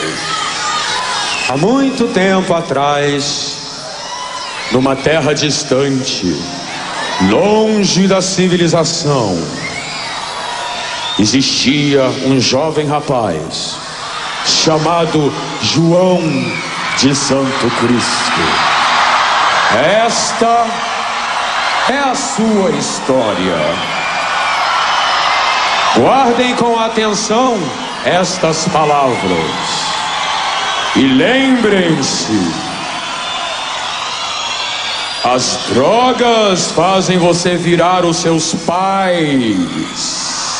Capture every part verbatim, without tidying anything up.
Há muito tempo atrás, numa terra distante, longe da civilização, existia um jovem rapaz chamado João de Santo Cristo. Esta é a sua história. Guardem com atenção estas palavras. E lembrem-se, as drogas fazem você virar os seus pais.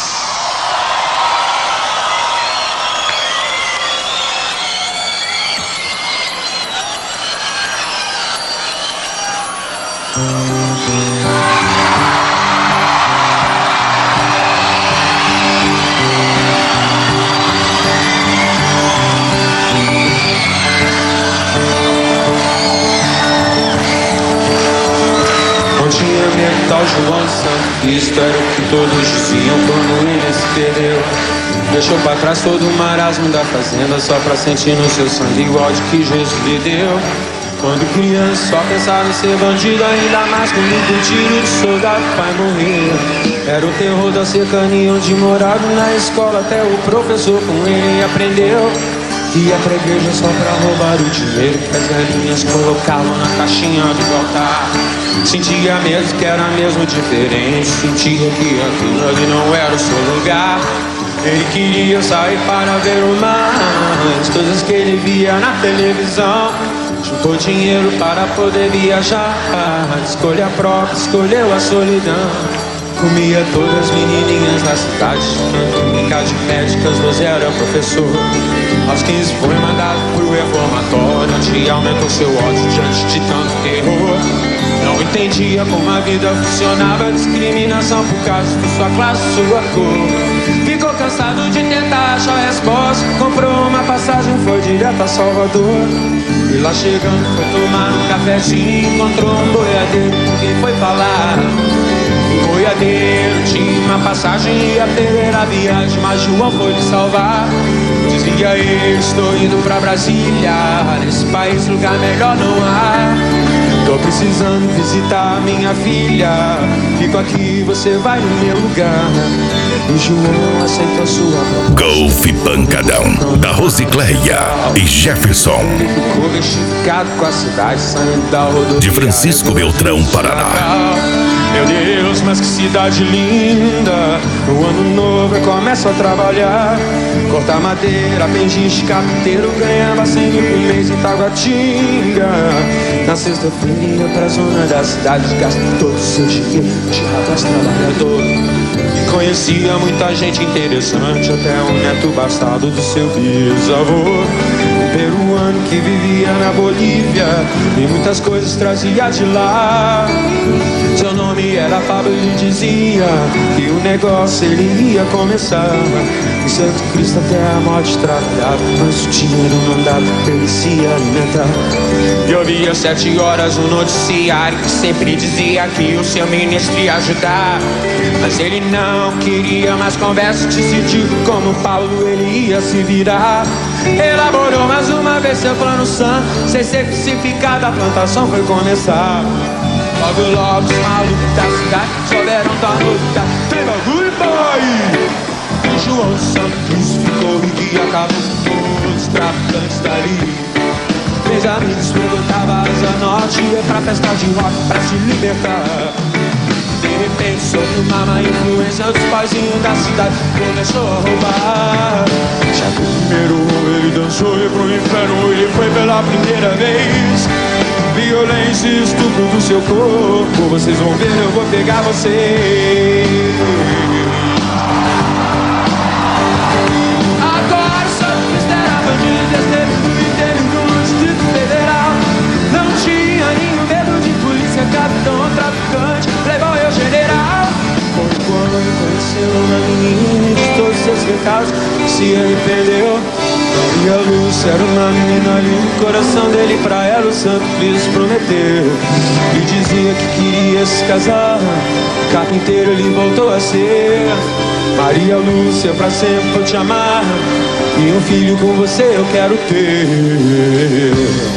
Tal João de Santo Cristo era o que todos diziam quando ele se perdeu. Deixou pra trás todo o marasmo da fazenda só pra sentir no seu sangue o ódio que Jesus lhe deu. Quando criança só pensava em ser bandido, ainda mais comigo um tiro de soldado vai morrer. Era o terror da cercania onde morava na escola, até o professor com ele aprendeu. Ia pra igreja só pra roubar o dinheiro que as galinhas colocavam na caixinha do altar. Sentia mesmo que era mesmo diferente, sentia que aquilo ali não era o seu lugar. Ele queria sair para ver o mar, as coisas que ele via na televisão. Juntou dinheiro para poder viajar, escolha própria, escolheu a solidão. Comia todas as menininhas da cidade, brincar de médicas, doze era professor. Aos quinze foi mandado pro reformatório, onde aumentou seu ódio diante de tanto terror. Não entendia como a vida funcionava, discriminação por causa de sua classe, sua cor. Ficou cansado de tentar achar a resposta, comprou uma passagem, foi direto a Salvador. E lá chegando foi tomar um cafezinho, encontrou um boiadeiro com quem foi falar. O boiadeiro tinha uma passagem, ia perder a viagem, mas João foi lhe salvar. Dizia ele, estou indo pra Brasília, nesse país lugar melhor não há. Tô precisando visitar minha filha, fico aqui, você vai no meu lugar. E João aceitou sua proposta. Golf Pancadão, da Rosicléia e Jefferson. Ficou bestificado com a cidade, saindo da rodoviária de Francisco Beltrão, Paraná. Meu Deus, mas que cidade linda. No ano novo eu começo a trabalhar, cortar madeira, peixe, carpinteiro. Ganhava cem mil por mês em Taguatinga. Na sexta-feira ia pra zona da cidade, gasta todo o seu dinheiro de rapaz trabalhador. E conhecia muita gente interessante, até um neto bastardo do seu bisavô. Um peruano que vivia na Bolívia e muitas coisas trazia de lá. Seu nome era Pablo, ele dizia que o negócio ele ia começar. Em Santo Cristo até a morte trabalhava, mas o dinheiro não dava pra ele se alimentar. E eu via sete horas um noticiário que sempre dizia que o seu ministro ia ajudar. Mas ele não queria mais conversa, decidiu como Paulo ele ia se virar. Elaborou mais uma vez seu plano santo, sem ser crucificado a plantação foi começar. Logo, logo, os malucos da cidade souberam da novidade. Tem bagulho, pai! João Santos ficou rico e acabou com todos os traficantes dali. Três amigos frequentavam a norte, ia pra festa de rock pra se libertar. De repente, sob uma má influência dos paizinhos da cidade, começou a roubar. Já que o primeiro ele dançou e pro inferno ele foi pela primeira vez. Violência e estupro do seu corpo, vocês vão ver, eu vou pegar você. Agora o Santo Cristo era bandido, esteve no interior do Distrito Federal. Não tinha nenhum medo de polícia, capitão ou traficante, levou eu general. Foi quando conheceu uma menina de todos seus pecados, se arrependeu. Maria Lúcia era uma menina linda, o coração dele pra ela o Santo Cristo prometeu. E dizia que queria se casar, carpinteiro ele voltou a ser. Maria Lúcia, pra sempre vou te amar, e um filho com você eu quero ter.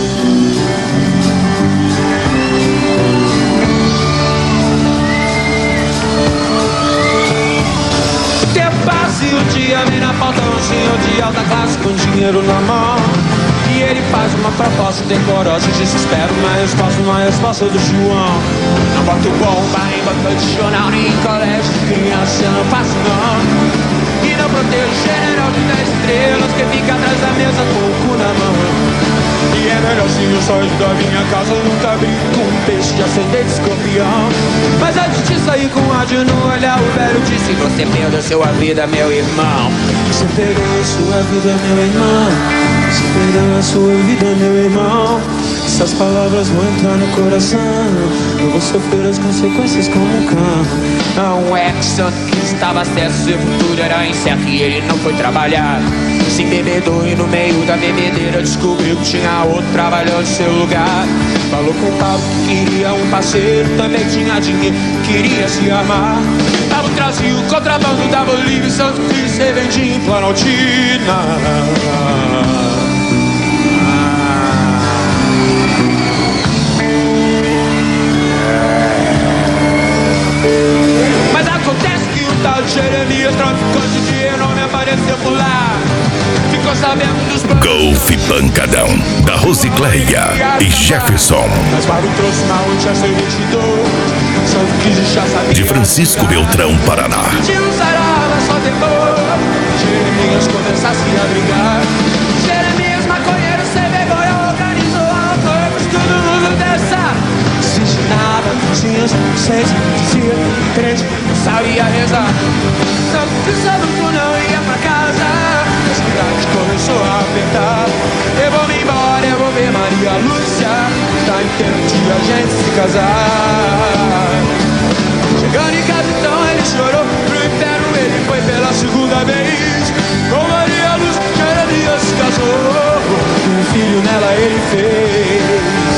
E o dia vem na pauta um senhor de alta classe com dinheiro na mão. E ele faz uma proposta decorosa, desespero uma resposta, uma resposta do João. Não boto bomba em banca de jornal, nem em colégio de criança, eu não faço não. E não protejo o general de dez estrelas que fica atrás da mesa com o cu na mão. E é melhor sim eu sair da minha casa, nunca brinco com um peixe de ascendente escorpião. Mas antes de sair com ódio no olhar, o velho disse: você perdeu sua vida, meu irmão. Você perdeu a sua vida, meu irmão. Você perdeu a sua vida, meu irmão. Essas palavras vão entrar no coração, eu vou sofrer as consequências como um cão. Não é que Santo Cristo estava certo, seu futuro era incerto e ele não foi trabalhar. Se embebedou e no meio da bebedeira descobriu que tinha outro trabalhando em seu lugar. Falou com o Paulo que queria um parceiro, também tinha dinheiro, queria se amar. Paulo trazia o contrabando da Bolívia e Santo Cristo revendia em Planaltina. Mas acontece que o tal de Jeremias, traficante de dinheiro, não me apareceu por lá. Ficou sabendo dos planos. Golfe Pancadão, da Rosicléia e Jefferson. Mas Paulo trouxe uma Winchester vinte e dois, Santo Cristo já sabia. De Francisco Beltrão, Paraná. Tinha um sarava, só temor. Jeremias começasse a brigar. Jeremias, maconheiro, sem vergonha, organizou a corpos, todo mundo dançar. Se ensinava, tinha seis, dizia, crente, sabia rezar. Santo Cristo adulto não ia pra casa. A cidade começou a apertar. Eu vou me embora, eu vou ver Maria Lúcia. Tá em tempo de a gente se casar. Chegando em casa então ele chorou. Pro inferno ele foi pela segunda vez. Com Maria Lúcia, Jeremias se casou. Um filho nela ele fez.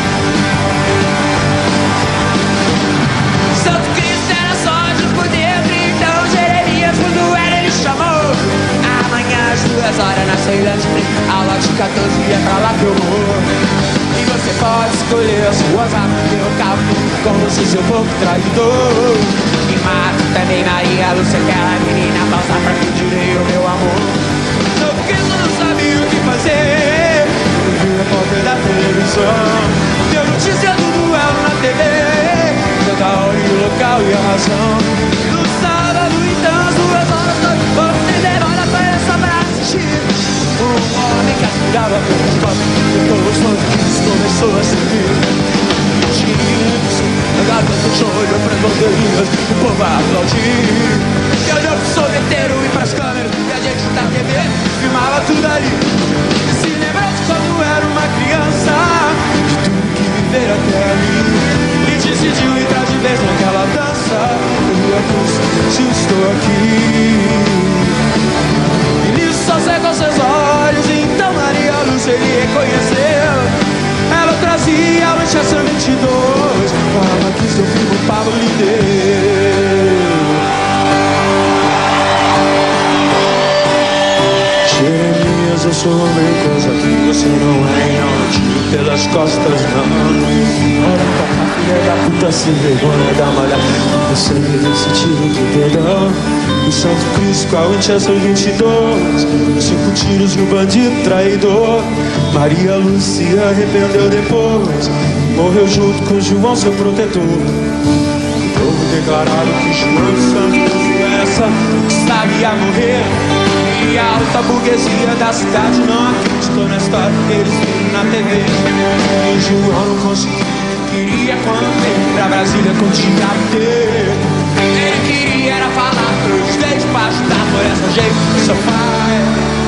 Santo Cristo era sódio por dentro, então Jeremias quando era ele chamou. Amanhã às duas horas na Ceilândia, aula de catorze é pra lá que eu vou. E você pode escolher as suas armas, meu carro, como se seu pouco traidor. E mata também Maria Lúcia, aquela menina falsa pra que eu direi o meu amor. Santo Cristo não sabia o que fazer. Eu vi o repórter da televisão, deu notícia do duelo na T V. Da hora e o local e a razão. No sábado então às duas horas você demora pra ele só pra assistir. Um homem que aspirava pelo copo, depois Santo Cristo começou a servir. Chiquinhos, na garganta de olho pras bandeirinhas, o povo a aplaudir. E olhou pro sorveteiro e pras câmeras, e a gente da T V filmava tudo ali. E se lembrou de quando era uma criança, de tudo que viveram até ali. Decidiu entrar de vez naquela dança. Eu acusei, se estou aqui. E nisso só secou seus olhos. Então Maria Lúcia ele reconheceu. Ela trazia a Winchester vinte e dois. Fala que seu filho Pablo lhe deu. Jeremias, eu sou homem, coisa que você não é. Não tiro pelas costas, não. Ora, toca, filha da puta, sem vergonha, dá uma olhada. Você me deu sentido de perdão. O Santo Cristo com a Winchester vinte e dois. Cinco tiros no bandido traidor. Maria Lúcia arrependeu depois. Morreu junto com João, seu protetor. O povo declarado que João Santo essa que sabia morrer. E a alta burguesia da cidade não acreditou na história que eles viram na T V. E João não conseguiu, queria quando veio pra Brasília continuar a ter. Ele queria era falar, todos veio pra ajudar por essa jeito do sofá.